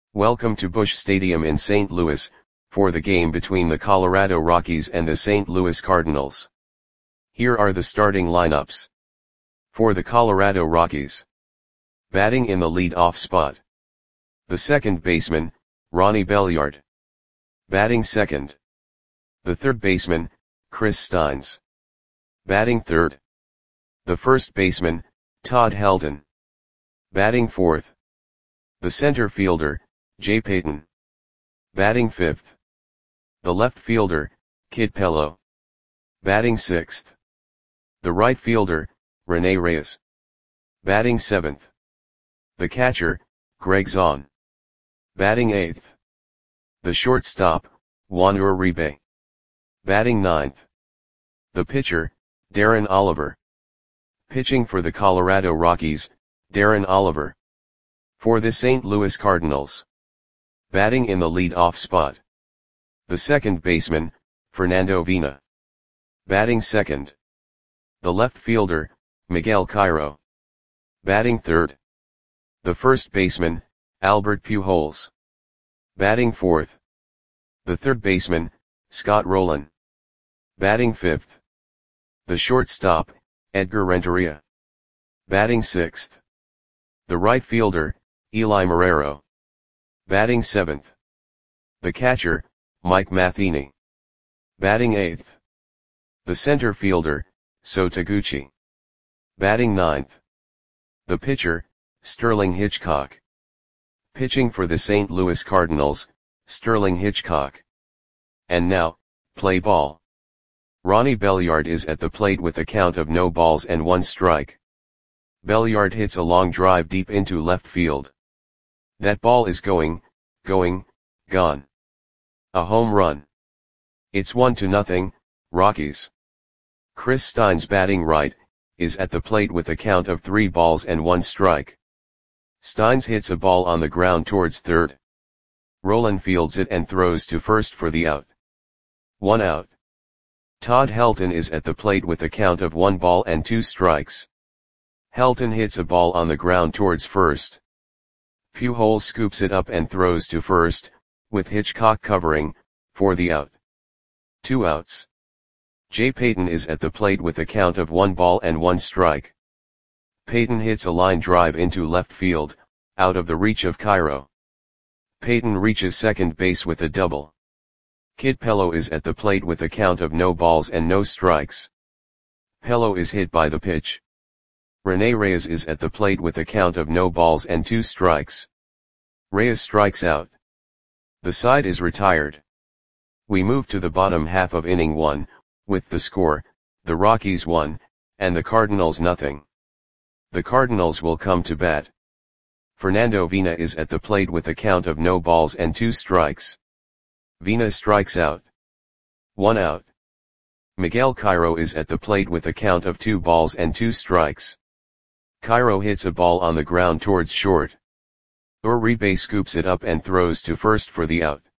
Welcome to Busch Stadium in St. Louis, for the game between the Colorado Rockies and the St. Louis Cardinals. Here are the starting lineups. For the Colorado Rockies. Batting in the lead-off spot. The second baseman, Ronnie Belliard. Batting second. The third baseman, Chris Steins. Batting third. The first baseman, Todd Helton. Batting fourth. The center fielder, Jay Payton. Batting fifth. The left fielder, Kid Pello. Batting sixth. The right fielder, Rene Reyes. Batting seventh. The catcher, Greg Zaun. Batting eighth. The shortstop, Juan Uribe. Batting ninth. The pitcher, Darren Oliver. Pitching for the Colorado Rockies, Darren Oliver. For the St. Louis Cardinals. Batting in the lead-off spot. The second baseman, Fernando Vina. Batting second. The left fielder, Miguel Cairo. Batting third. The first baseman, Albert Pujols. Batting fourth. The third baseman, Scott Rolen. Batting fifth. The shortstop, Edgar Renteria. Batting sixth. The right fielder, Eli Marrero. Batting seventh. The catcher, Mike Matheny. Batting eighth. The center fielder, So Taguchi. Batting ninth. The pitcher, Sterling Hitchcock. Pitching for the St. Louis Cardinals, Sterling Hitchcock. And now, play ball. Ronnie Belliard is at the plate with a count of no balls and one strike. Belliard hits a long drive deep into left field. That ball is gone. A home run. It's 1-0, Rockies. Chris Steins, batting right, is at the plate with a count of 3 balls and 1 strike. Steins hits a ball on the ground towards third. Rolen fields it and throws to first for the out. 1 out. Todd Helton is at the plate with a count of 1 ball and 2 strikes. Helton hits a ball on the ground towards first. Pujols scoops it up and throws to first, with Hitchcock covering, for the out. 2 outs. Jay Payton is at the plate with a count of 1 ball and 1 strike. Payton hits a line drive into left field, out of the reach of Cairo. Payton reaches second base with a double. Kid Pello is at the plate with a count of no balls and no strikes. Pello is hit by the pitch. Rene Reyes is at the plate with a count of no balls and 2 strikes. Reyes strikes out. The side is retired. We move to the bottom half of inning 1, with the score, the Rockies 1, and the Cardinals nothing. The Cardinals will come to bat. Fernando Vina is at the plate with a count of no balls and 2 strikes. Vina strikes out. 1 out. Miguel Cairo is at the plate with a count of 2 balls and 2 strikes. Cairo hits a ball on the ground towards short. Uribe scoops it up and throws to first for the out.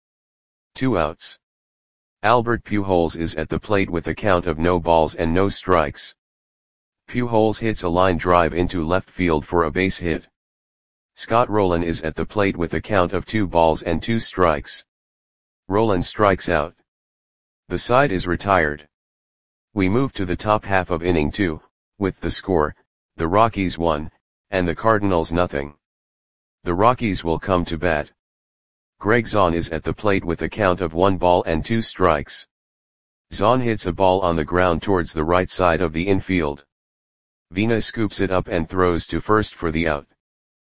2 outs. Albert Pujols is at the plate with a count of no balls and no strikes. Pujols hits a line drive into left field for a base hit. Scott Rolen is at the plate with a count of 2 balls and 2 strikes. Rolen strikes out. The side is retired. We move to the top half of inning 2, with the score, the Rockies 1, and the Cardinals nothing. The Rockies will come to bat. Greg Zaun is at the plate with a count of 1 ball and 2 strikes. Zaun hits a ball on the ground towards the right side of the infield. Vina scoops it up and throws to first for the out.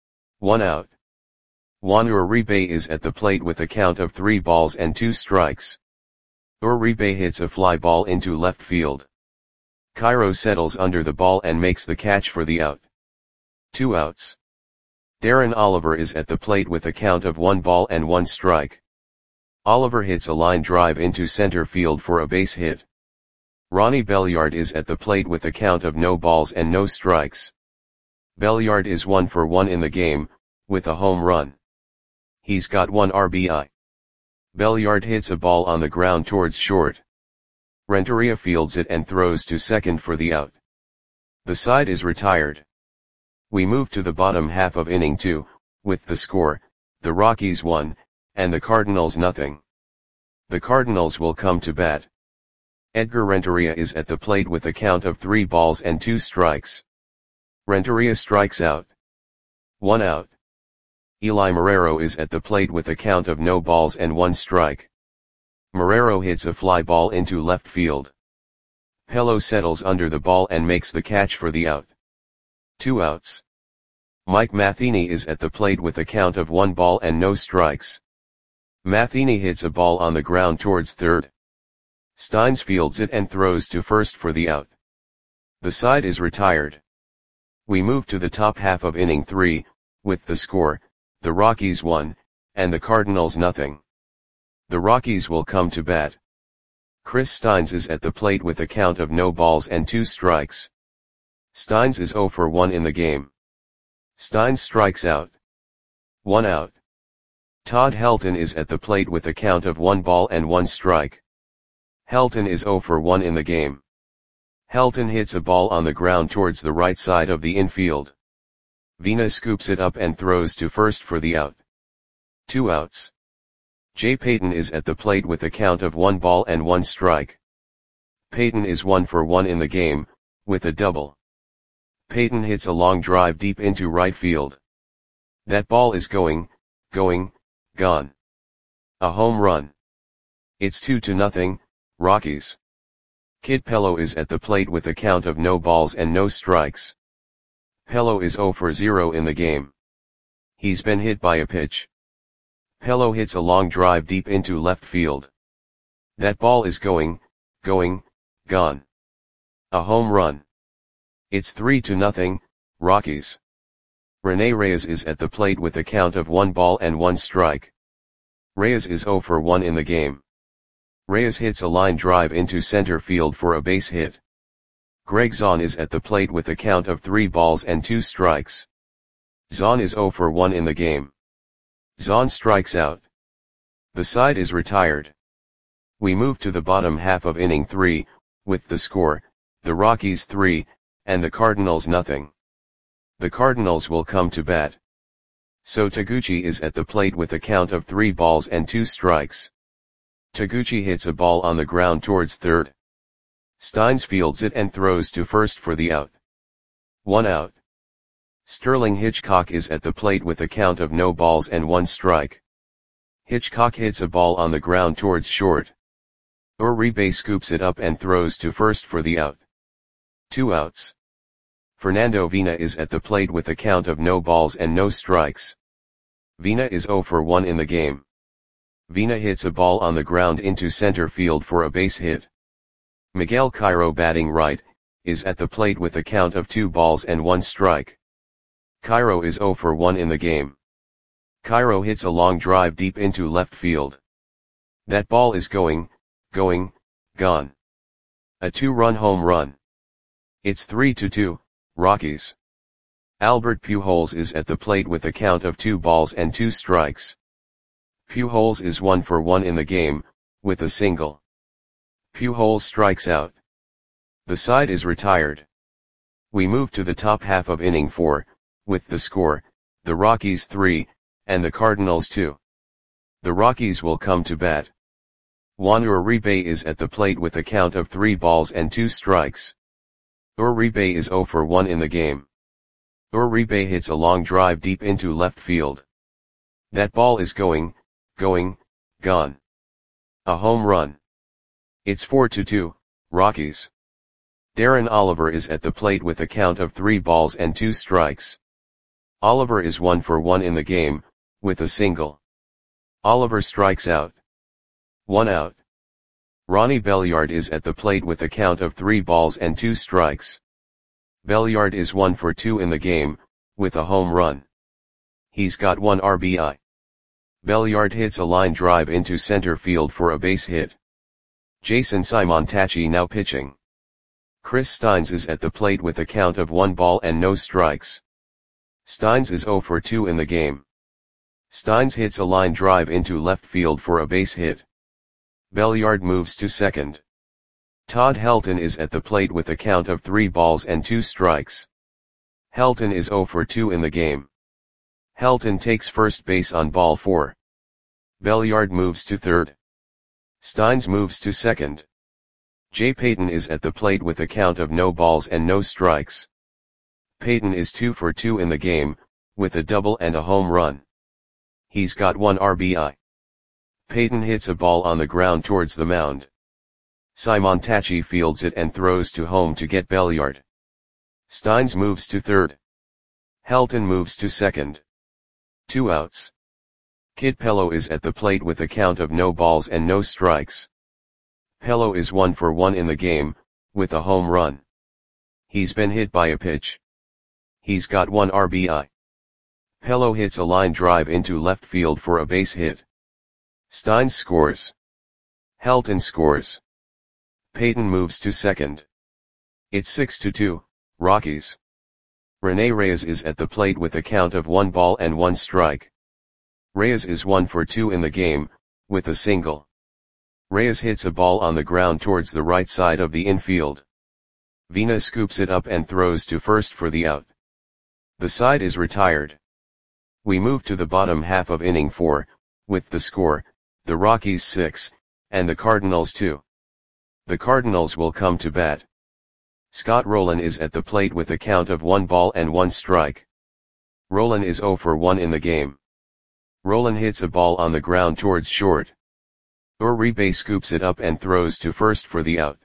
1 out. Juan Uribe is at the plate with a count of 3 balls and 2 strikes. Uribe hits a fly ball into left field. Cairo settles under the ball and makes the catch for the out. 2 outs. Darren Oliver is at the plate with a count of 1 ball and 1 strike. Oliver hits a line drive into center field for a base hit. Ronnie Belliard is at the plate with a count of no balls and no strikes. Belliard is 1 for 1 in the game, with a home run. He's got 1 RBI. Belliard hits a ball on the ground towards short. Renteria fields it and throws to second for the out. The side is retired. We move to the bottom half of inning 2, with the score, the Rockies 1, and the Cardinals nothing. The Cardinals will come to bat. Edgar Renteria is at the plate with a count of 3 balls and 2 strikes. Renteria strikes out. 1 out. Eli Marrero is at the plate with a count of no balls and 1 strike. Marrero hits a fly ball into left field. Pello settles under the ball and makes the catch for the out. 2 outs. Mike Matheny is at the plate with a count of 1 ball and no strikes. Matheny hits a ball on the ground towards third. Steins fields it and throws to first for the out. The side is retired. We move to the top half of inning 3, with the score, the Rockies 1, and the Cardinals nothing. The Rockies will come to bat. Chris Steins is at the plate with a count of no balls and 2 strikes. Steins is 0 for 1 in the game. Steins strikes out. 1 out. Todd Helton is at the plate with a count of 1 ball and 1 strike. Helton is 0 for 1 in the game. Helton hits a ball on the ground towards the right side of the infield. Vina scoops it up and throws to first for the out. 2 outs. Jay Payton is at the plate with a count of 1 ball and 1 strike. Payton is 1 for 1 in the game, with a double. Payton hits a long drive deep into right field. That ball is going, gone. A home run. It's 2-0, Rockies. Kid Pello is at the plate with a count of no balls and no strikes. Pello is 0 for 0 in the game. He's been hit by a pitch. Pello hits a long drive deep into left field. That ball is going, gone. A home run. It's 3-0, Rockies. Rene Reyes is at the plate with a count of 1 ball and 1 strike. Reyes is 0 for 1 in the game. Reyes hits a line drive into center field for a base hit. Greg Zahn is at the plate with a count of 3 balls and 2 strikes. Zahn is 0 for 1 in the game. Zahn strikes out. The side is retired. We move to the bottom half of inning 3, with the score, the Rockies 3, and the Cardinals nothing. The Cardinals will come to bat. So Taguchi is at the plate with a count of 3 balls and 2 strikes. Taguchi hits a ball on the ground towards third. Steins fields it and throws to first for the out. 1 out. Sterling Hitchcock is at the plate with a count of no balls and 1 strike. Hitchcock hits a ball on the ground towards short. Uribe scoops it up and throws to first for the out. 2 outs. Fernando Vina is at the plate with a count of no balls and no strikes. Vina is 0 for 1 in the game. Vina hits a ball on the ground into center field for a base hit. Miguel Cairo, batting right, is at the plate with a count of 2 balls and 1 strike. Cairo is 0 for 1 in the game. Cairo hits a long drive deep into left field. That ball is going, gone. A 2-run home run. It's 3-2, Rockies. Albert Pujols is at the plate with a count of 2 balls and 2 strikes. Pujols is 1 for 1 in the game, with a single. Pujols strikes out. The side is retired. We move to the top half of inning 4, with the score, the Rockies 3, and the Cardinals 2. The Rockies will come to bat. Juan Uribe is at the plate with a count of 3 balls and 2 strikes. Uribe is 0 for 1 in the game. Uribe hits a long drive deep into left field. That ball is going, gone. A home run. It's 4-2, Rockies. Darren Oliver is at the plate with a count of 3 balls and 2 strikes. Oliver is 1 for 1 in the game, with a single. Oliver strikes out. 1 out. Ronnie Belliard is at the plate with a count of 3 balls and 2 strikes. Belliard is 1 for 2 in the game, with a home run. He's got 1 RBI. Belliard hits a line drive into center field for a base hit. Jason Simontacchi now pitching. Chris Steins is at the plate with a count of 1 ball and no strikes. Steins is 0 for 2 in the game. Steins hits a line drive into left field for a base hit. Belliard moves to second. Todd Helton is at the plate with a count of 3 balls and 2 strikes. Helton is 0 for 2 in the game. Helton takes first base on ball 4. Belliard moves to third. Steins moves to second. Jay Payton is at the plate with a count of no balls and no strikes. Payton is 2 for 2 in the game, with a double and a home run. He's got 1 RBI. Payton hits a ball on the ground towards the mound. Simontacchi fields it and throws to home to get Belliard. Steins moves to third. Helton moves to second. 2 outs. Kid Pello is at the plate with a count of no balls and no strikes. Pello is 1 for 1 in the game, with a home run. He's been hit by a pitch. He's got 1 RBI. Pello hits a line drive into left field for a base hit. Steins scores. Helton scores. Payton moves to second. It's 6-2, Rockies. Rene Reyes is at the plate with a count of 1 ball and 1 strike. Reyes is 1 for 2 in the game, with a single. Reyes hits a ball on the ground towards the right side of the infield. Vina scoops it up and throws to first for the out. The side is retired. We move to the bottom half of inning 4, with the score, the Rockies 6, and the Cardinals 2. The Cardinals will come to bat. Scott Rolen is at the plate with a count of 1 ball and 1 strike. Rolen is 0 for 1 in the game. Rolen hits a ball on the ground towards short. Uribe scoops it up and throws to first for the out.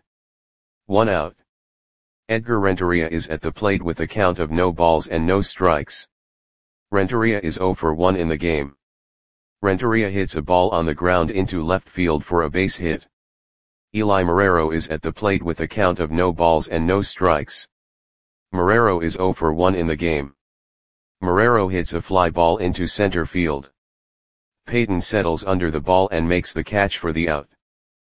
1 out. Edgar Renteria is at the plate with a count of no balls and no strikes. Renteria is 0 for 1 in the game. Renteria hits a ball on the ground into left field for a base hit. Eli Marrero is at the plate with a count of no balls and no strikes. Marrero is 0 for 1 in the game. Marrero hits a fly ball into center field. Payton settles under the ball and makes the catch for the out.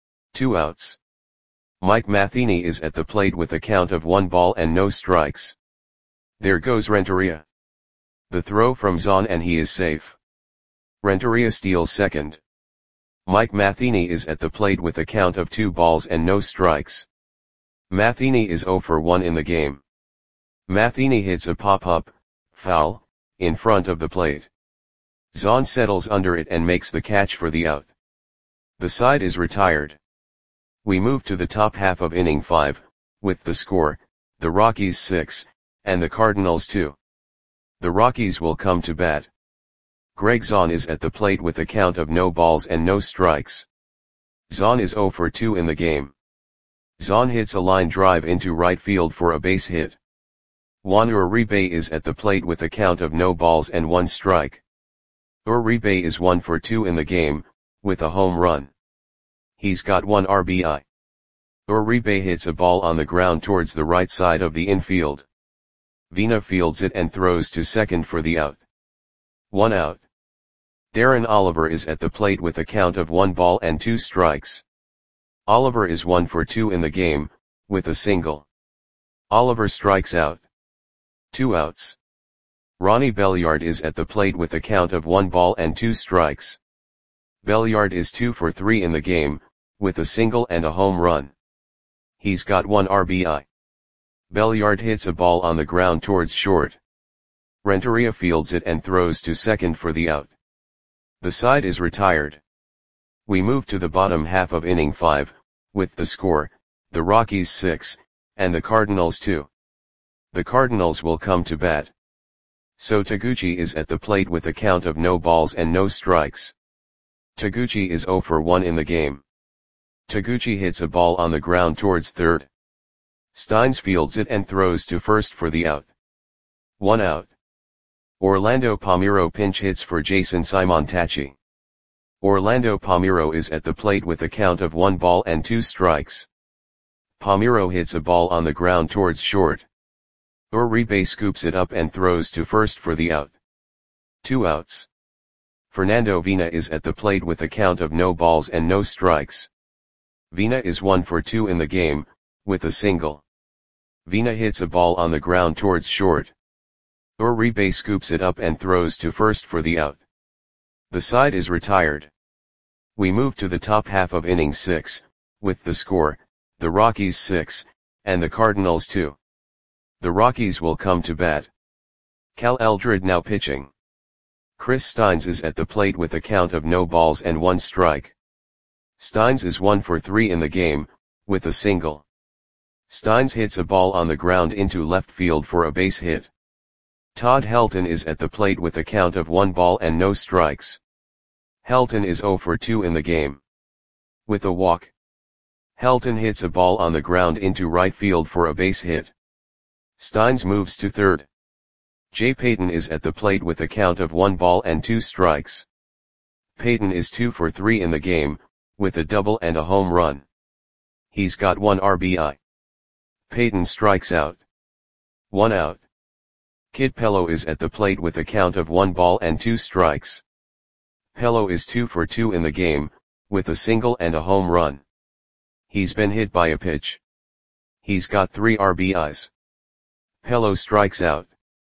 2 outs. Mike Matheny is at the plate with a count of 1 ball and no strikes. There goes Renteria. The throw from Zahn and he is safe. Renteria steals second. Mike Matheny is at the plate with a count of 2 balls and no strikes. Matheny is 0 for 1 in the game. Matheny hits a pop-up, foul, in front of the plate. Zahn settles under it and makes the catch for the out. The side is retired. We move to the top half of inning 5, with the score, the Rockies 6, and the Cardinals 2. The Rockies will come to bat. Greg Zahn is at the plate with a count of no balls and no strikes. Zahn is 0 for 2 in the game. Zahn hits a line drive into right field for a base hit. Juan Uribe is at the plate with a count of no balls and 1 strike. Uribe is 1 for 2 in the game, with a home run. He's got 1 RBI. Uribe hits a ball on the ground towards the right side of the infield. Vina fields it and throws to second for the out. 1 out. Darren Oliver is at the plate with a count of 1 ball and 2 strikes. Oliver is 1 for 2 in the game, with a single. Oliver strikes out. 2 outs. Ronnie Belliard is at the plate with a count of 1 ball and 2 strikes. Belliard is 2 for 3 in the game, with a single and a home run. He's got 1 RBI. Belliard hits a ball on the ground towards short. Renteria fields it and throws to second for the out. The side is retired. We move to the bottom half of inning 5, with the score, the Rockies 6, and the Cardinals 2. The Cardinals will come to bat. So Taguchi is at the plate with a count of no balls and no strikes. Taguchi is 0 for 1 in the game. Taguchi hits a ball on the ground towards third. Steins fields it and throws to first for the out. 1 out. Orlando Palmeiro pinch hits for Jason Simontacchi. Orlando Palmeiro is at the plate with a count of 1 ball and 2 strikes. Palmeiro hits a ball on the ground towards short. Uribe scoops it up and throws to first for the out. 2 outs. Fernando Vina is at the plate with a count of no balls and no strikes. Vina is 1 for 2 in the game, with a single. Vina hits a ball on the ground towards short. Uribe scoops it up and throws to first for the out. The side is retired. We move to the top half of inning 6, with the score, the Rockies 6, and the Cardinals 2. The Rockies will come to bat. Cal Eldred now pitching. Chris Steins is at the plate with a count of no balls and one strike. Steins is 1 for 3 in the game, with a single. Steins hits a ball on the ground into left field for a base hit. Todd Helton is at the plate with a count of 1 ball and no strikes. Helton is 0 for 2 in the game. With a walk. Helton hits a ball on the ground into right field for a base hit. Steins moves to third. Jay Payton is at the plate with a count of 1 ball and 2 strikes. Payton is 2 for 3 in the game, with a double and a home run. He's got 1 RBI. Payton strikes out. 1 out. Kid Pello is at the plate with a count of 1 ball and 2 strikes. Pello is 2 for 2 in the game, with a single and a home run. He's been hit by a pitch. He's got 3 RBIs. Pello strikes out.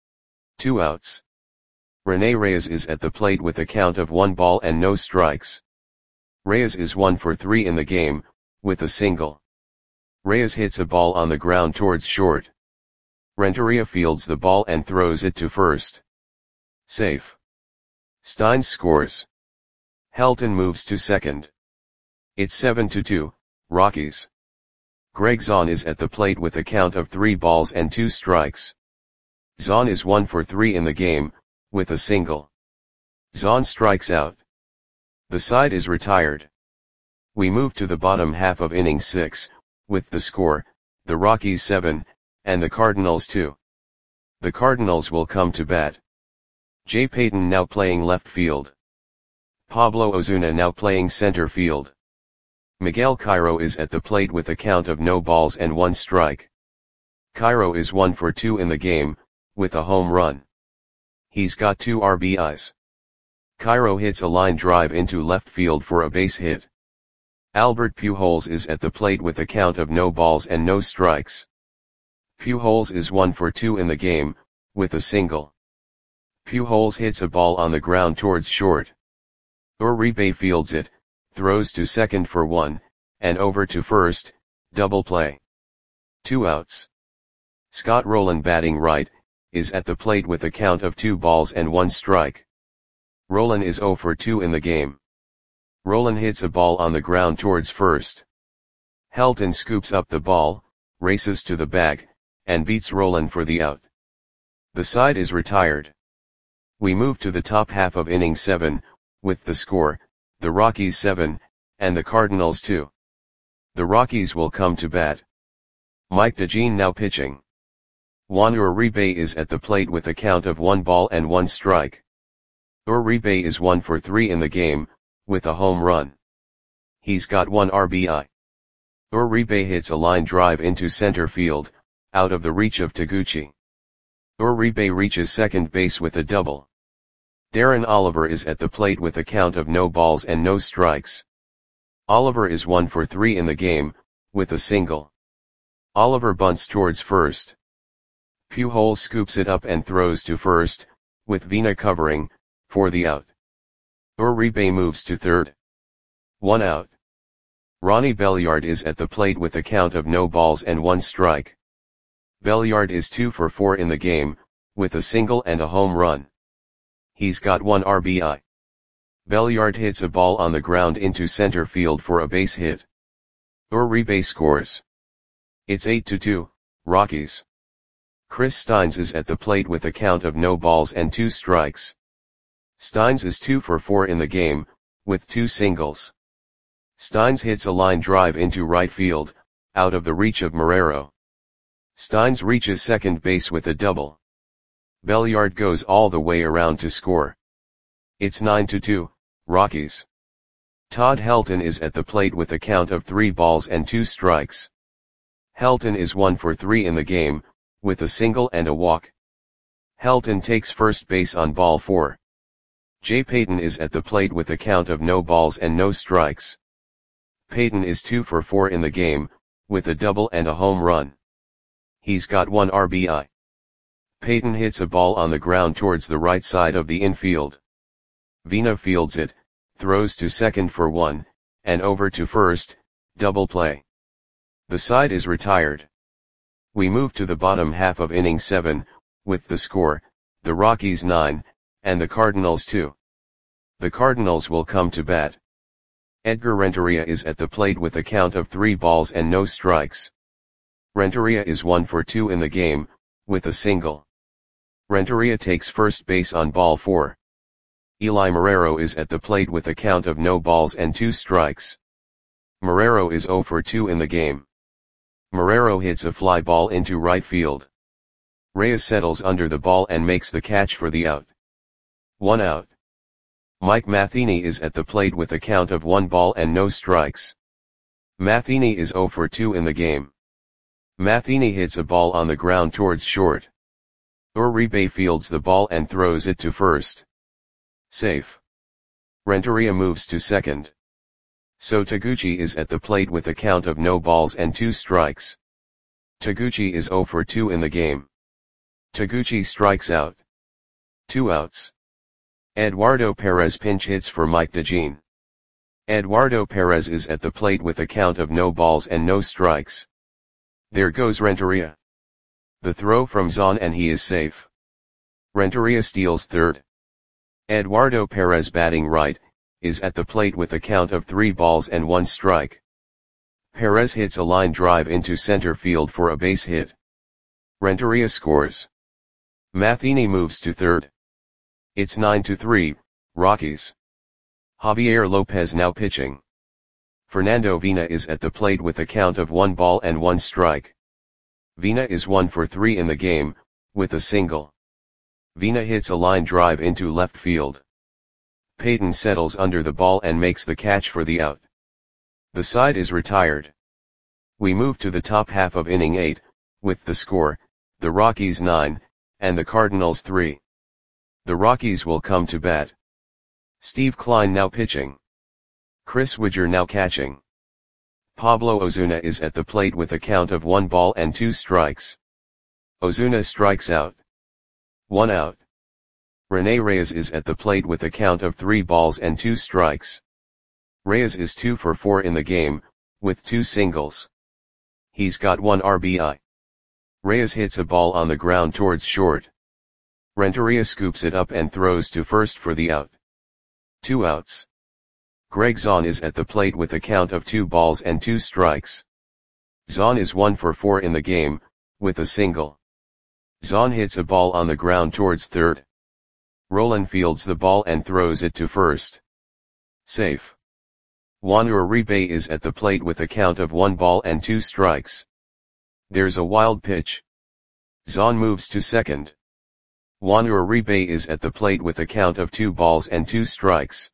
2 outs. Rene Reyes is at the plate with a count of 1 ball and no strikes. Reyes is 1 for 3 in the game, with a single. Reyes hits a ball on the ground towards short. Renteria fields the ball and throws it to first. Safe. Steins scores. Helton moves to second. It's 7-2, Rockies. Greg Zaun is at the plate with a count of 3 balls and 2 strikes. Zaun is 1 for 3 in the game, with a single. Zaun strikes out. The side is retired. We move to the bottom half of inning 6, with the score, the Rockies 7, and the Cardinals 2. The Cardinals will come to bat. Jay Payton now playing left field. Pablo Ozuna now playing center field. Miguel Cairo is at the plate with a count of no balls and 1 strike. Cairo is 1 for 2 in the game, with a home run. He's got 2 RBIs. Cairo hits a line drive into left field for a base hit. Albert Pujols is at the plate with a count of no balls and no strikes. Pujols is 1 for 2 in the game, with a single. Pujols hits a ball on the ground towards short. Uribe fields it, throws to second for 1, and over to first, double play. 2 outs. Scott Rowland batting right, is at the plate with a count of 2 balls and 1 strike. Rowland is 0 for 2 in the game. Rowland hits a ball on the ground towards first. Helton scoops up the ball, races to the bag, and beats Rowland for the out. The side is retired. We move to the top half of inning 7, with the score, the Rockies 7, and the Cardinals 2. The Rockies will come to bat. Mike DeJean now pitching. Juan Uribe is at the plate with a count of 1 ball and 1 strike. Uribe is 1 for 3 in the game, with a home run. He's got 1 RBI. Uribe hits a line drive into center field, out of the reach of Taguchi. Uribe reaches second base with a double. Darren Oliver is at the plate with a count of no balls and no strikes. Oliver is 1 for 3 in the game, with a single. Oliver bunts towards first. Pujols scoops it up and throws to first, with Vina covering, for the out. Uribe moves to third. 1 out. Ronnie Belliard is at the plate with a count of no balls and 1 strike. Belliard is 2 for 4 in the game, with a single and a home run. He's got 1 RBI. Belliard hits a ball on the ground into center field for a base hit. Uribe scores. It's 8-2, Rockies. Chris Steins is at the plate with a count of no balls and 2 strikes. Steins is 2 for 4 in the game, with 2 singles. Steins hits a line drive into right field, out of the reach of Marrero. Steins reaches second base with a double. Belliard goes all the way around to score. It's 9-2, Rockies. Todd Helton is at the plate with a count of 3 balls and 2 strikes. Helton is 1 for 3 in the game, with a single and a walk. Helton takes first base on ball 4. Jay Payton is at the plate with a count of no balls and no strikes. Payton is 2 for 4 in the game, with a double and a home run. He's got 1 RBI. Payton hits a ball on the ground towards the right side of the infield. Vina fields it, throws to second for 1, and over to first, double play. The side is retired. We move to the bottom half of inning 7, with the score, the Rockies 9, and the Cardinals 2. The Cardinals will come to bat. Edgar Renteria is at the plate with a count of 3 balls and no strikes. Renteria is 1 for 2 in the game, with a single. Renteria takes first base on ball 4. Eli Marrero is at the plate with a count of no balls and 2 strikes. Marrero is 0 for 2 in the game. Marrero hits a fly ball into right field. Reyes settles under the ball and makes the catch for the out. 1 out. Mike Matheny is at the plate with a count of 1 ball and no strikes. Matheny is 0 for 2 in the game. Matheny hits a ball on the ground towards short. Uribe fields the ball and throws it to first. Safe. Renteria moves to second. So Taguchi is at the plate with a count of no balls and 2 strikes. Taguchi is 0 for 2 in the game. Taguchi strikes out. 2 outs. Eduardo Perez pinch hits for Mike DeJean. Eduardo Perez is at the plate with a count of no balls and no strikes. There goes Renteria. The throw from Zahn and he is safe. Renteria steals third. Eduardo Perez batting right, is at the plate with a count of 3 balls and 1 strike. Perez hits a line drive into center field for a base hit. Renteria scores. Matheny moves to third. It's 9-3, Rockies. Javier Lopez now pitching. Fernando Vina is at the plate with a count of 1 ball and 1 strike. Vina is 1 for 3 in the game, with a single. Vina hits a line drive into left field. Payton settles under the ball and makes the catch for the out. The side is retired. We move to the top half of inning 8, with the score, the Rockies 9, and the Cardinals 3. The Rockies will come to bat. Steve Kline now pitching. Chris Widger now catching. Pablo Ozuna is at the plate with a count of 1 ball and 2 strikes. Ozuna strikes out. 1 out. Rene Reyes is at the plate with a count of 3 balls and 2 strikes. Reyes is 2 for 4 in the game, with 2 singles. He's got 1 RBI. Reyes hits a ball on the ground towards short. Renteria scoops it up and throws to first for the out. 2 outs. Greg Zahn is at the plate with a count of 2 balls and 2 strikes. Zahn is 1 for 4 in the game, with a single. Zahn hits a ball on the ground towards third. Roland fields the ball and throws it to first. Safe. Juan Uribe is at the plate with a count of 1 ball and 2 strikes. There's a wild pitch. Zahn moves to second. Juan Uribe is at the plate with a count of 2 balls and 2 strikes.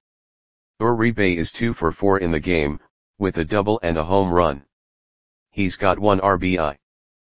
Uribe is 2 for 4 in the game, with a double and a home run. He's got 1 RBI.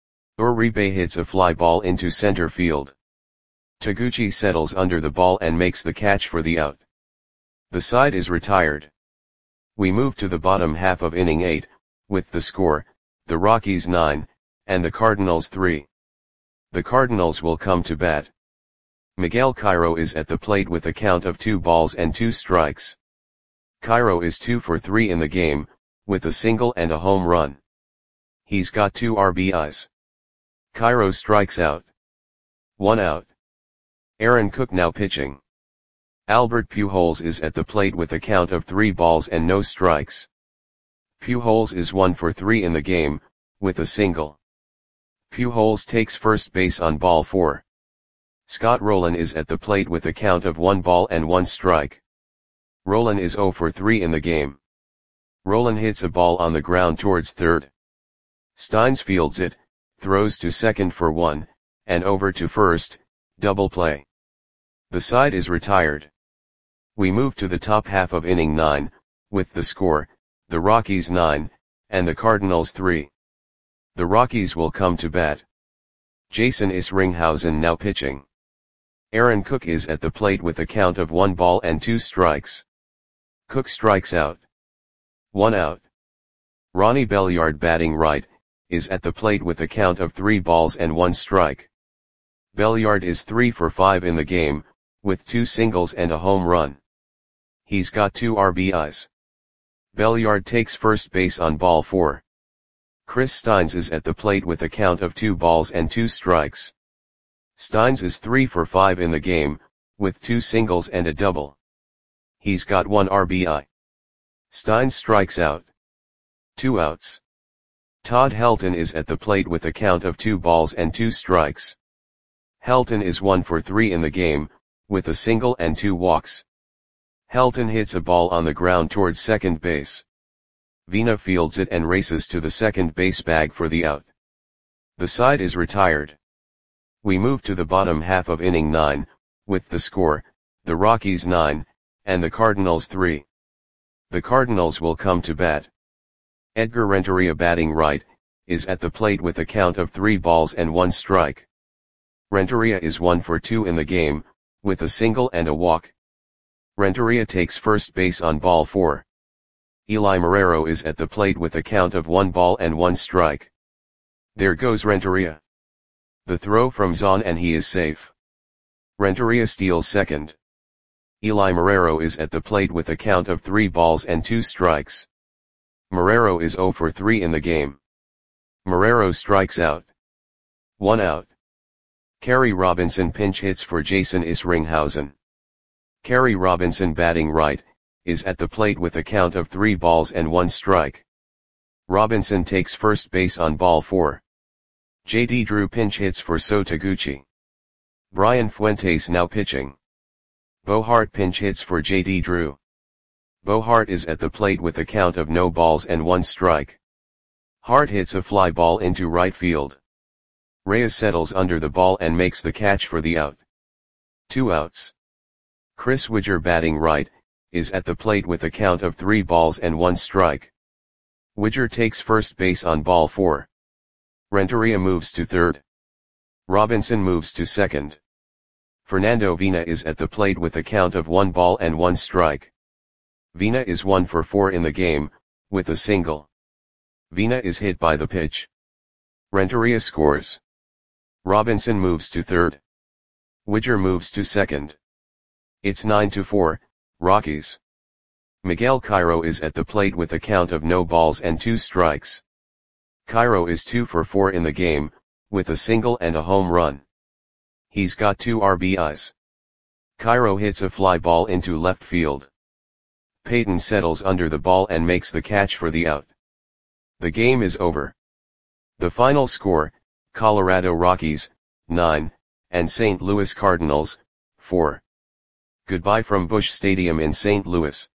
Uribe hits a fly ball into center field. Taguchi settles under the ball and makes the catch for the out. The side is retired. We move to the bottom half of inning 8, with the score, the Rockies 9, and the Cardinals 3. The Cardinals will come to bat. Miguel Cairo is at the plate with a count of 2 balls and 2 strikes. Cairo is 2 for 3 in the game, with a single and a home run. He's got 2 RBIs. Cairo strikes out. 1 out. Aaron Cook now pitching. Albert Pujols is at the plate with a count of 3 balls and no strikes. Pujols is 1 for 3 in the game, with a single. Pujols takes first base on ball 4. Scott Rolen is at the plate with a count of 1 ball and 1 strike. Rolen is 0 for 3 in the game. Rolen hits a ball on the ground towards third. Steins fields it, throws to second for 1, and over to first, double play. The side is retired. We move to the top half of inning 9, with the score, the Rockies 9, and the Cardinals 3. The Rockies will come to bat. Jason Isringhausen now pitching. Aaron Cook is at the plate with a count of 1 ball and 2 strikes. Cook strikes out. 1 out. Ronnie Belliard batting right, is at the plate with a count of 3 balls and 1 strike. Belliard is 3 for 5 in the game, with 2 singles and a home run. He's got 2 RBIs. Belliard takes first base on ball 4. Chris Steins is at the plate with a count of 2 balls and 2 strikes. Steins is 3 for 5 in the game, with 2 singles and a double. He's got 1 RBI. Steins strikes out. 2 outs. Todd Helton is at the plate with a count of 2 balls and 2 strikes. Helton is 1 for 3 in the game, with a single and 2 walks. Helton hits a ball on the ground towards second base. Vina fields it and races to the second base bag for the out. The side is retired. We move to the bottom half of inning 9, with the score, the Rockies 9, and the Cardinals 3. The Cardinals will come to bat. Edgar Renteria, batting right, is at the plate with a count of 3 balls and 1 strike. Renteria is 1 for 2 in the game, with a single and a walk. Renteria takes first base on ball 4. Eli Marrero is at the plate with a count of 1 ball and 1 strike. There goes Renteria. The throw from Zahn and he is safe. Renteria steals second. Eli Marrero is at the plate with a count of 3 balls and 2 strikes. Marrero is 0 for 3 in the game. Marrero strikes out. 1 out. Kerry Robinson pinch hits for Jason Isringhausen. Kerry Robinson, batting right, is at the plate with a count of 3 balls and 1 strike. Robinson takes first base on ball 4. J.D. Drew pinch hits for So Taguchi. Brian Fuentes now pitching. Bo Hart pinch hits for J.D. Drew. Bo Hart is at the plate with a count of no balls and 1 strike. Hart hits a fly ball into right field. Reyes settles under the ball and makes the catch for the out. 2 outs. Chris Widger, batting right, is at the plate with a count of 3 balls and 1 strike. Widger takes first base on ball 4. Renteria moves to third. Robinson moves to second. Fernando Vina is at the plate with a count of 1 ball and 1 strike. Vina is 1 for 4 in the game, with a single. Vina is hit by the pitch. Renteria scores. Robinson moves to third. Widger moves to second. It's 9-4, Rockies. Miguel Cairo is at the plate with a count of no balls and 2 strikes. Cairo is 2 for 4 in the game, with a single and a home run. He's got 2 RBIs. Cairo hits a fly ball into left field. Peyton settles under the ball and makes the catch for the out. The game is over. The final score, Colorado Rockies, 9, and St. Louis Cardinals, 4. Goodbye from Busch Stadium in St. Louis.